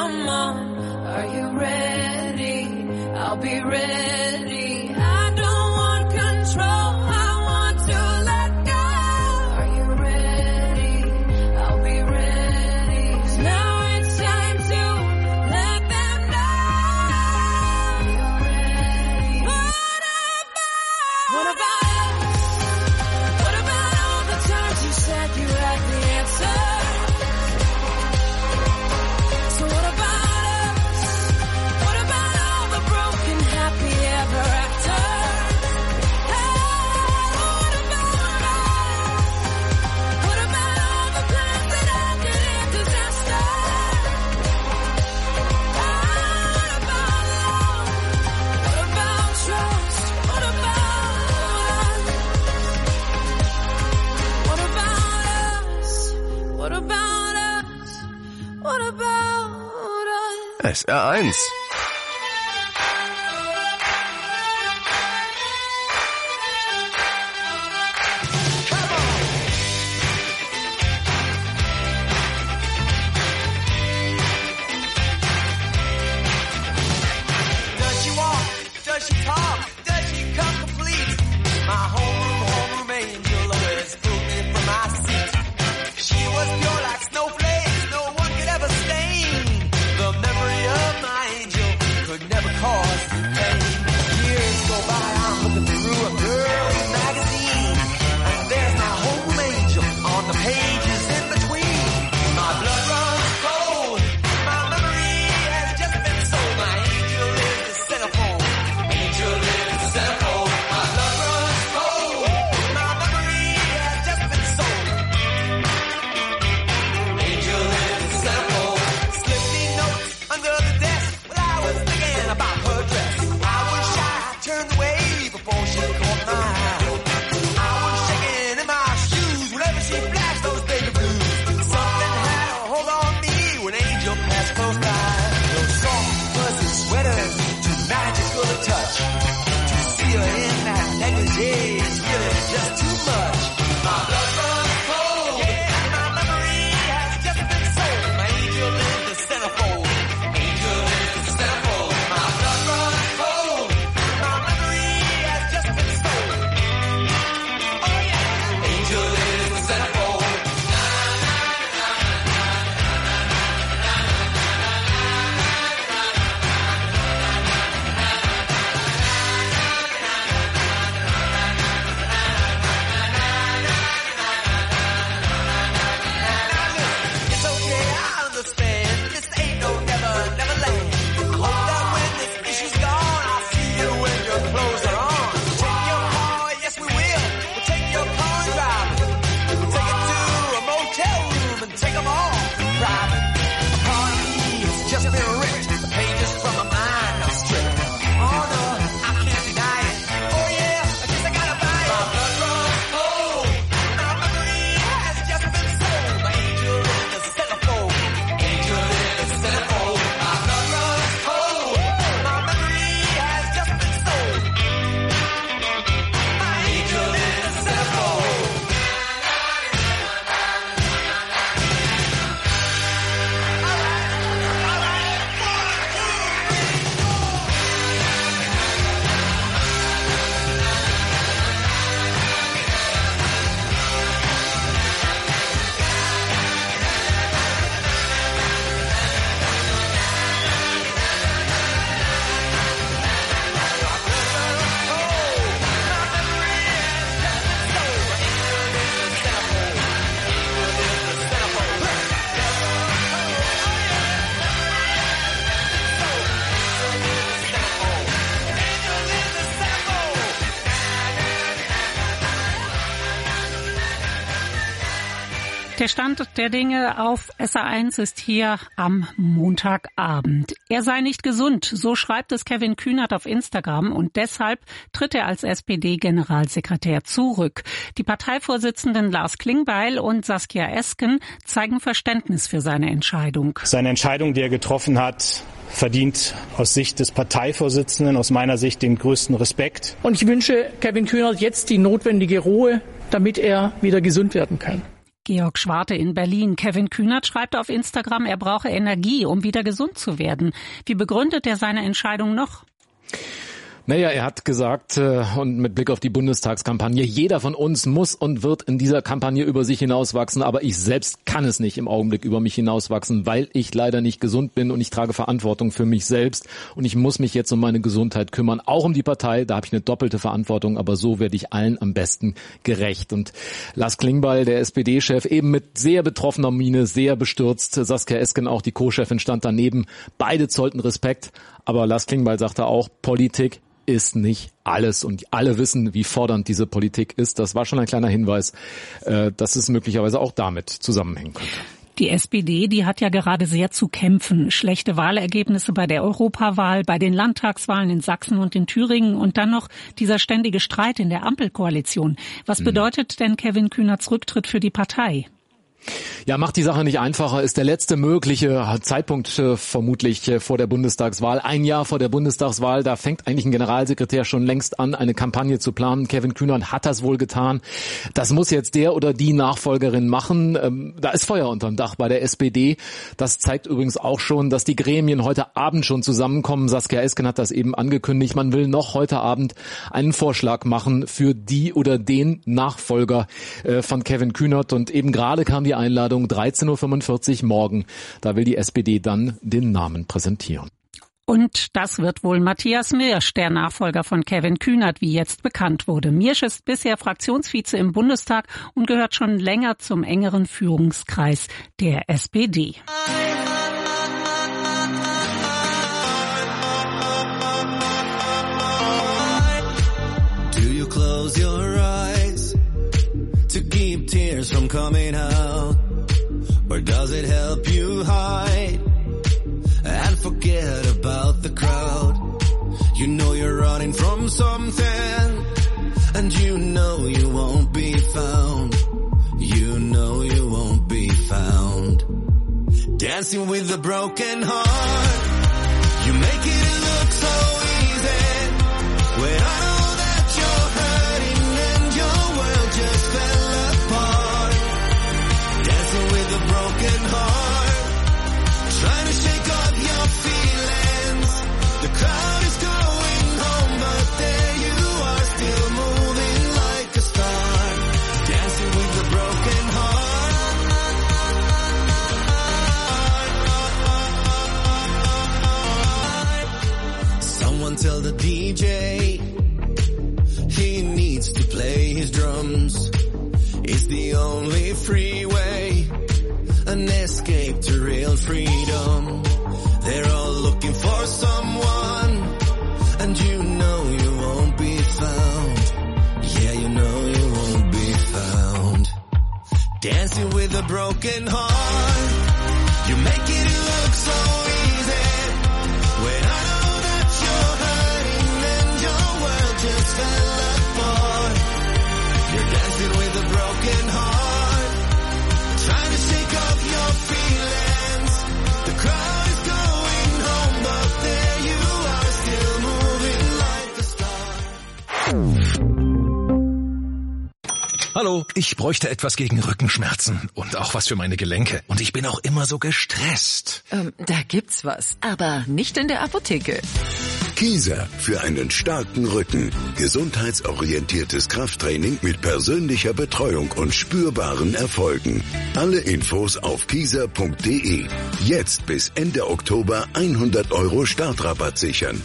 come on, are you ready? I'll be ready. I don't want control, I want to let go. Are you ready? I'll be ready. Now it's time to let them know you're ready. What about, what about us? What about all the times you said you had the answer? So what about us? What about all the broken happy ever after? Hey, what about us? What about all the plans that ended in disaster? Hey, what about love? What about trust? What about us? What about us? What about us? What about us? S R eins. Does she walk? Does she talk? Does she come complete? My homeroom, homeroom angel always pulled me from my seat. She was pure like snowflakes, no one could ever stain. The memory of my angel could never cause pain. Years go by, I'm looking through a girl's magazine, and there's my homeroom angel on the pages in between. My blood runs cold, my memory has just been sold. My angel is the centerfold, angel is the centerfold. My blood runs cold, my memory has just been sold. Angel is the centerfold. Slipped me notes under the desk while I was thinking about her dress. I was shy, turned away before she caught my eye. I was shaking in my shoes whenever she flashed those baby blues. Something had a hold on me when Angel passed close by. Those soft, fuzzy sweaters, too magical to touch. To see her in that negligee is really just too much. My blood runs cold, yeah, my memory has just been sold. My angel is the centerfold, angel is the centerfold. My blood runs cold, my memory has just been sold. Oh yeah, angel is the centerfold. It's okay, I understand. This ain't no never, never land. I hope that when this issue's gone, I'll see you when your clothes are on. Take your car, yes we will. We'll take your car and drive it. We'll take it to a motel room and take them all private. A part of me has just been ripped. The pages from my mind are stripped. Oh no, I can't deny it. Oh yeah, I guess I gotta buy it. My blood runs cold. My memory has just been sold. My angel is the centerfold. Angel is the centerfold. My blood runs cold. My memory has just been sold. My angel is the centerfold. Der Stand der Dinge auf S R eins ist hier am Montagabend. Er sei nicht gesund, so schreibt es Kevin Kühnert auf Instagram, und deshalb tritt er als S P D-Generalsekretär zurück. Die Parteivorsitzenden Lars Klingbeil und Saskia Esken zeigen Verständnis für seine Entscheidung. Seine Entscheidung, die er getroffen hat, verdient aus Sicht des Parteivorsitzenden, aus meiner Sicht, den größten Respekt. Und ich wünsche Kevin Kühnert jetzt die notwendige Ruhe, damit er wieder gesund werden kann. Georg Schwarte in Berlin. Kevin Kühnert schreibt auf Instagram, er brauche Energie, um wieder gesund zu werden. Wie begründet er seine Entscheidung noch? Naja, er hat gesagt, äh, und mit Blick auf die Bundestagskampagne, jeder von uns muss und wird in dieser Kampagne über sich hinauswachsen, aber ich selbst kann es nicht im Augenblick über mich hinauswachsen, weil ich leider nicht gesund bin und ich trage Verantwortung für mich selbst und ich muss mich jetzt um meine Gesundheit kümmern, auch um die Partei, da habe ich eine doppelte Verantwortung, aber so werde ich allen am besten gerecht. Und Lars Klingbeil, der S P D-Chef, eben mit sehr betroffener Miene, sehr bestürzt, Saskia Esken, auch die Co-Chefin, stand daneben, beide zollten Respekt, aber Lars Klingbeil sagte auch, Politik ist nicht alles und alle wissen, wie fordernd diese Politik ist. Das war schon ein kleiner Hinweis, dass es möglicherweise auch damit zusammenhängen könnte. Die S P D, die hat ja gerade sehr zu kämpfen. Schlechte Wahlergebnisse bei der Europawahl, bei den Landtagswahlen in Sachsen und in Thüringen und dann noch dieser ständige Streit in der Ampelkoalition. Was bedeutet denn Kevin Kühnerts Rücktritt für die Partei? Ja, macht die Sache nicht einfacher, ist der letzte mögliche Zeitpunkt äh, vermutlich äh, vor der Bundestagswahl. Ein Jahr vor der Bundestagswahl, da fängt eigentlich ein Generalsekretär schon längst an, eine Kampagne zu planen. Kevin Kühnert hat das wohl getan. Das muss jetzt der oder die Nachfolgerin machen. Ähm, da ist Feuer unterm Dach bei der S P D. Das zeigt übrigens auch schon, dass die Gremien heute Abend schon zusammenkommen. Saskia Esken hat das eben angekündigt. Man will noch heute Abend einen Vorschlag machen für die oder den Nachfolger äh, von Kevin Kühnert. Und eben gerade kam die Einladung, dreizehn Uhr fünfundvierzig morgen. Da will die S P D dann den Namen präsentieren. Und das wird wohl Matthias Mirsch, der Nachfolger von Kevin Kühnert, wie jetzt bekannt wurde. Mirsch ist bisher Fraktionsvize im Bundestag und gehört schon länger zum engeren Führungskreis der S P D. Do you close your eyes to keep tears from coming out? Or does it help you hide and forget about the crowd? You know you're running from something and you know you won't be found. You know you won't be found. Dancing with a broken heart, you make it look so easy. When I know that you're hurting and your world just fell apart. Dancing with a broken heart, trying to shake off your feelings. The crowd is going home, but there you are, still moving like a star. Dancing with a broken heart. Someone tell the D J he needs to play his drums. It's the only free way, an escape to real freedom. They're all looking for someone, and you know you won't be found. Yeah, you know you won't be found. Dancing with a broken heart, you make it look so easy. When I know that you're hurting and your world just fell apart. You're dancing with a broken heart, trying to shake off your feelings. The crowd is going home, but there you are, still moving like a star. Hallo, ich bräuchte etwas gegen Rückenschmerzen und auch was für meine Gelenke. Und ich bin auch immer so gestresst. Ähm, da gibt's was, aber nicht in der Apotheke. Kieser für einen starken Rücken. Gesundheitsorientiertes Krafttraining mit persönlicher Betreuung und spürbaren Erfolgen. Alle Infos auf kieser punkt de. Jetzt bis Ende Oktober hundert Euro Startrabatt sichern.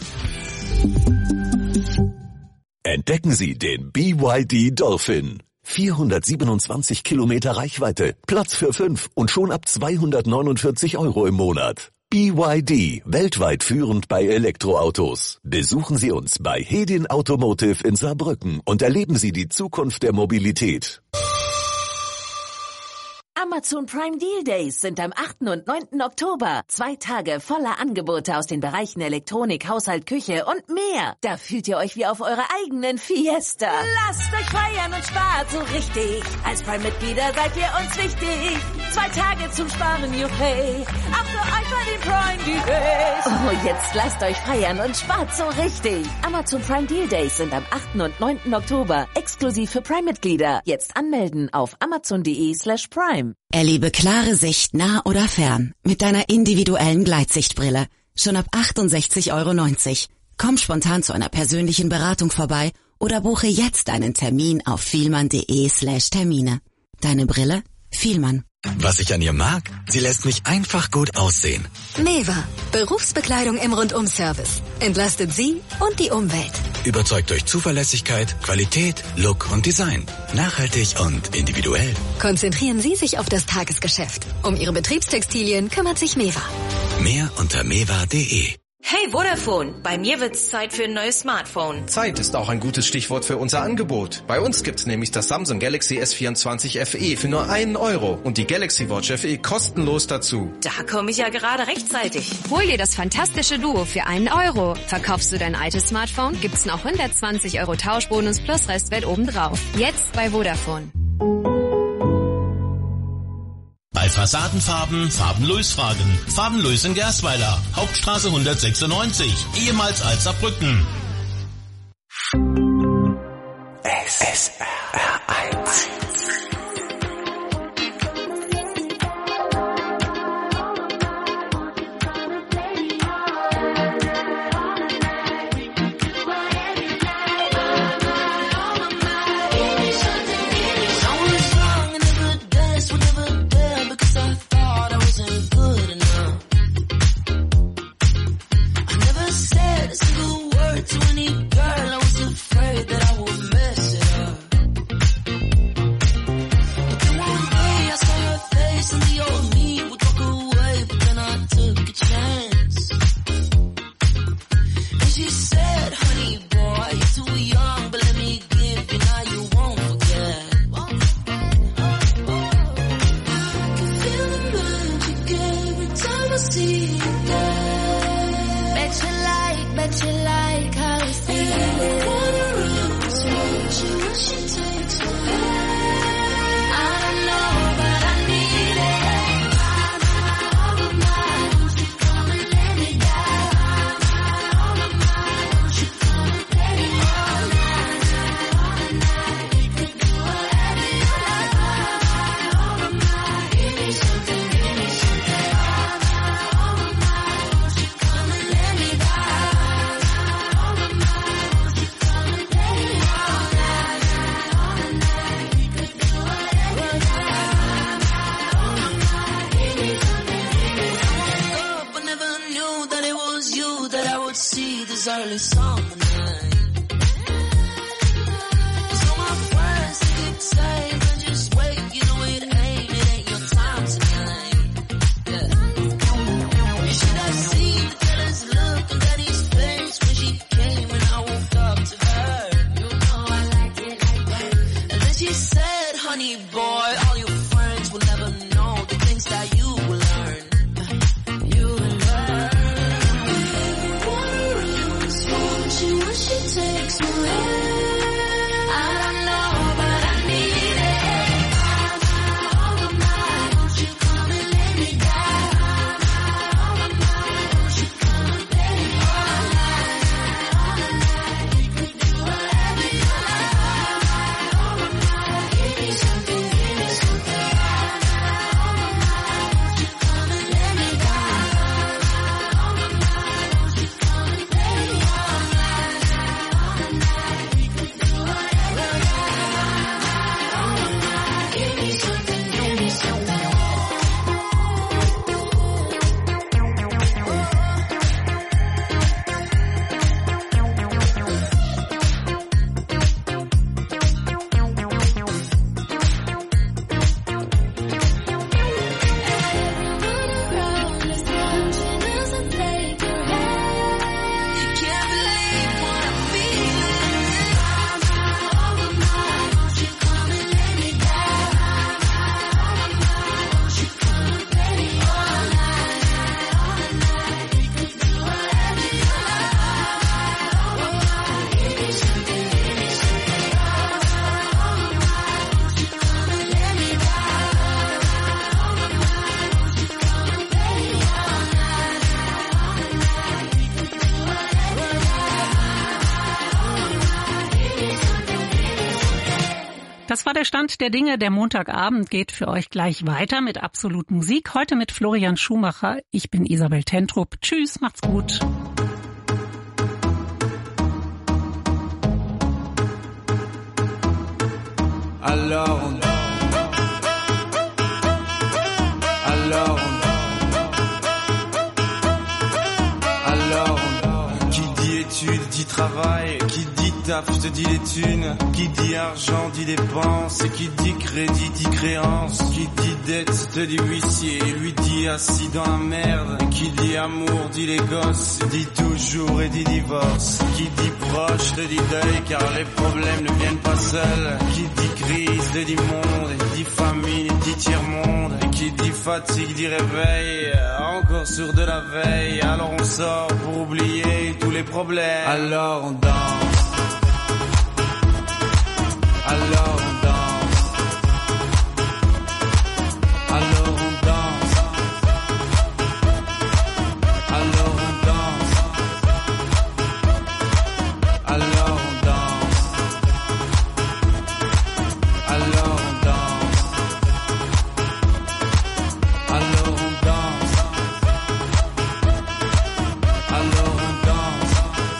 Entdecken Sie den B Y D Dolphin. vierhundertsiebenundzwanzig Kilometer Reichweite, Platz für fünf und schon ab zweihundertneunundvierzig Euro im Monat. B Y D, weltweit führend bei Elektroautos. Besuchen Sie uns bei Hedin Automotive in Saarbrücken und erleben Sie die Zukunft der Mobilität. Am Amazon Prime Deal Days sind am achten und neunten Oktober. Zwei Tage voller Angebote aus den Bereichen Elektronik, Haushalt, Küche und mehr. Da fühlt ihr euch wie auf eurer eigenen Fiesta. Lasst euch feiern und spart so richtig. Als Prime-Mitglieder seid ihr uns wichtig. Zwei Tage zum Sparen, juchey. Auch für euch bei den Prime Deal Days. Oh, jetzt lasst euch feiern und spart so richtig. Amazon Prime Deal Days sind am achten und neunten Oktober. Exklusiv für Prime-Mitglieder. Jetzt anmelden auf amazon.de slash prime. Erlebe klare Sicht nah oder fern mit deiner individuellen Gleitsichtbrille. Schon ab achtundsechzig Euro neunzig. Komm spontan zu einer persönlichen Beratung vorbei oder buche jetzt einen Termin auf vielmann.de slash Termine. Deine Brille? Vielmann. Was ich an ihr mag? Sie lässt mich einfach gut aussehen. Meva, Berufsbekleidung im Rundum-Service. Entlastet Sie und die Umwelt. Überzeugt durch Zuverlässigkeit, Qualität, Look und Design. Nachhaltig und individuell. Konzentrieren Sie sich auf das Tagesgeschäft. Um Ihre Betriebstextilien kümmert sich Meva. Mehr unter meva punkt de. Hey Vodafone, bei mir wird's Zeit für ein neues Smartphone. Zeit ist auch ein gutes Stichwort für unser Angebot. Bei uns gibt's nämlich das Samsung Galaxy S vierundzwanzig F E für nur einen Euro und die Galaxy Watch F E kostenlos dazu. Da komme ich ja gerade rechtzeitig. Hol dir das fantastische Duo für einen Euro. Verkaufst du dein altes Smartphone, gibt's noch hundertzwanzig Euro Tauschbonus plus Restwert obendrauf. Jetzt bei Vodafone. Bei Fassadenfarben Farbenluis fragen. Farbenluis in Gersweiler, Hauptstraße hundertsechsundneunzig, ehemals Alzerbrücken. S R eins. She takes me away. I don't know, but I need it. Das war der Stand der Dinge. Der Montagabend geht für euch gleich weiter mit Absolut Musik. Heute mit Florian Schumacher. Ich bin Isabel Tentrup. Tschüss, macht's gut. Alors on Alors on Alors on Qui dit études dit travail, qui dit taf te dit les thunes, qui dit argent dit dépenses, et qui dit crédit dit créance, qui dit dette te dit huissier, lui dit assis dans la merde, et qui dit amour dit les gosses, dit toujours et dit divorce, qui dit proche te dit deuil car les problèmes ne viennent pas seuls, qui dit crise te dit monde, et dit famine dit tiers-monde, et qui dit fatigue dit réveil, encore sourd de la veille, alors on sort pour oublier tous les problèmes, alors on danse. Alors on danse. Alors on danse. Alors on danse. Alors on danse. Alors on danse. Alors on danse. Alors on danse.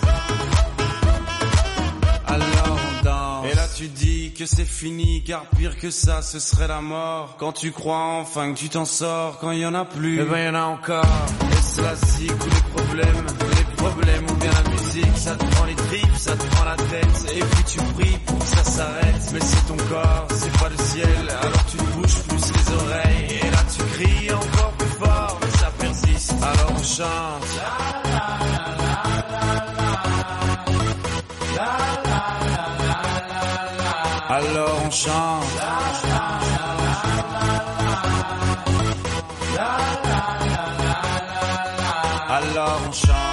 Alors on danse. Et là tu dis que c'est fini, car pire que ça, ce serait la mort. Quand tu crois enfin que tu t'en sors, quand il y en a plus, eh ben y en a encore. Est-ce la zig ou les problèmes, les problèmes ou bien la musique, ça te prend les tripes, ça te prend la tête, et puis tu pries pour que ça s'arrête. Mais c'est ton corps, c'est pas le ciel, alors tu te bouges plus les oreilles, et là tu cries encore plus fort, mais ça persiste, alors on chante. Alors on chante. Alors on chante.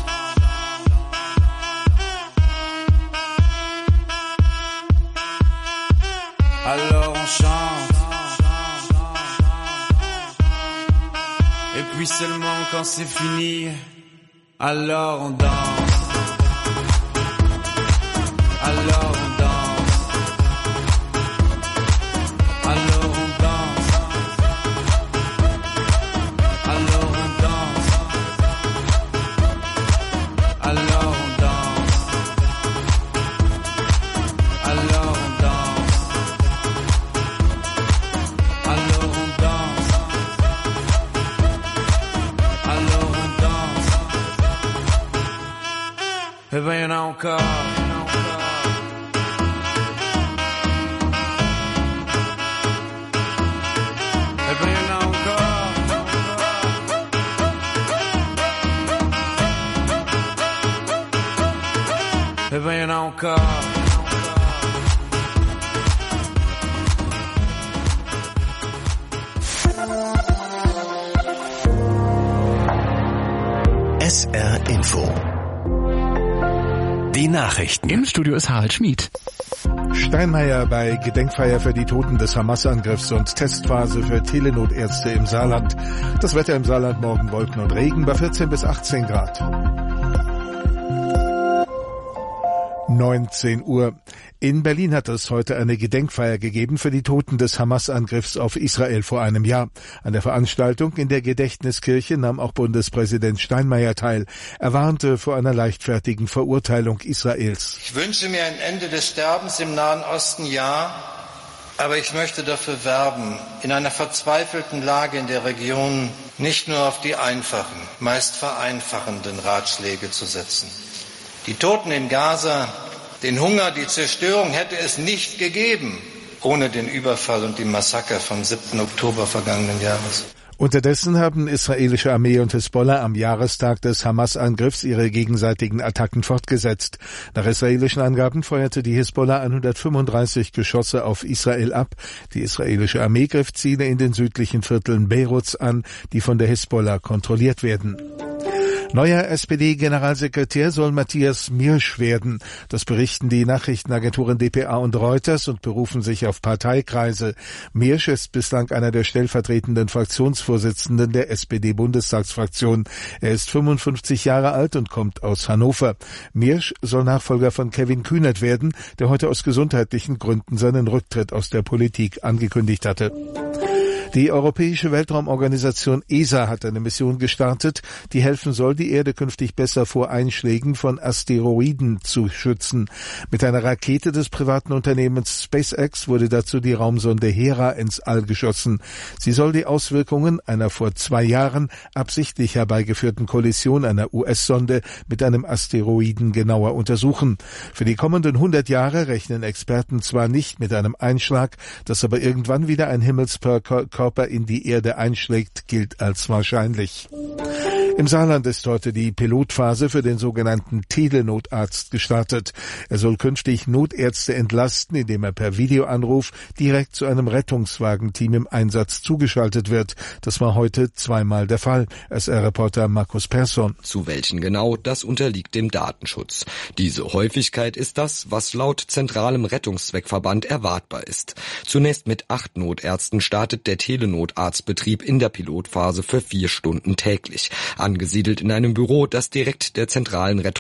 Alors on chante. Et puis seulement quand c'est fini, alors on danse. Alors on danse. Alors on danse. Alors on danse. Alors on danse. Alors on danse. Alors on danse. Alors on danse. Eh ben y'en a encore. Eh ben y'en a encore. S R Info. Die Nachrichten. Im Studio ist Harald Schmid. Steinmeier bei Gedenkfeier für die Toten des Hamas-Angriffs und Testphase für Telenotärzte im Saarland. Das Wetter im Saarland morgen Wolken und Regen bei vierzehn bis achtzehn Grad. neunzehn Uhr. In Berlin hat es heute eine Gedenkfeier gegeben für die Toten des Hamas-Angriffs auf Israel vor einem Jahr. An der Veranstaltung in der Gedächtniskirche nahm auch Bundespräsident Steinmeier teil. Er warnte vor einer leichtfertigen Verurteilung Israels. Ich wünsche mir ein Ende des Sterbens im Nahen Osten, ja, aber ich möchte dafür werben, in einer verzweifelten Lage in der Region nicht nur auf die einfachen, meist vereinfachenden Ratschläge zu setzen. Die Toten in Gaza, den Hunger, die Zerstörung hätte es nicht gegeben ohne den Überfall und die Massaker vom siebten Oktober vergangenen Jahres. Unterdessen haben israelische Armee und Hisbollah am Jahrestag des Hamas-Angriffs ihre gegenseitigen Attacken fortgesetzt. Nach israelischen Angaben feuerte die Hisbollah hundertfünfunddreißig Geschosse auf Israel ab. Die israelische Armee griff Ziele in den südlichen Vierteln Beiruts an, die von der Hisbollah kontrolliert werden. Neuer S P D-Generalsekretär soll Matthias Miersch werden. Das berichten die Nachrichtenagenturen D P A und Reuters und berufen sich auf Parteikreise. Miersch ist bislang einer der stellvertretenden Fraktionsvorsitzenden der S P D-Bundestagsfraktion. Er ist fünfundfünfzig Jahre alt und kommt aus Hannover. Miersch soll Nachfolger von Kevin Kühnert werden, der heute aus gesundheitlichen Gründen seinen Rücktritt aus der Politik angekündigt hatte. Die Europäische Weltraumorganisation E S A hat eine Mission gestartet, die helfen soll, die Erde künftig besser vor Einschlägen von Asteroiden zu schützen. Mit einer Rakete des privaten Unternehmens SpaceX wurde dazu die Raumsonde Hera ins All geschossen. Sie soll die Auswirkungen einer vor zwei Jahren absichtlich herbeigeführten Kollision einer U S-Sonde mit einem Asteroiden genauer untersuchen. Für die kommenden hundert Jahre rechnen Experten zwar nicht mit einem Einschlag, dass aber irgendwann wieder ein Himmelskörper in die Erde einschlägt, gilt als wahrscheinlich. Im Saarland ist heute die Pilotphase für den sogenannten Telenotarzt gestartet. Er soll künftig Notärzte entlasten, indem er per Videoanruf direkt zu einem Rettungswagenteam im Einsatz zugeschaltet wird. Das war heute zweimal der Fall. S R-Reporter Markus Persson. Zu welchen genau, das unterliegt dem Datenschutz. Diese Häufigkeit ist das, was laut zentralem Rettungszweckverband erwartbar ist. Zunächst mit acht Notärzten startet der Telenotarztbetrieb in der Pilotphase für vier Stunden täglich. Angesiedelt in einem Büro, das direkt der zentralen Rettung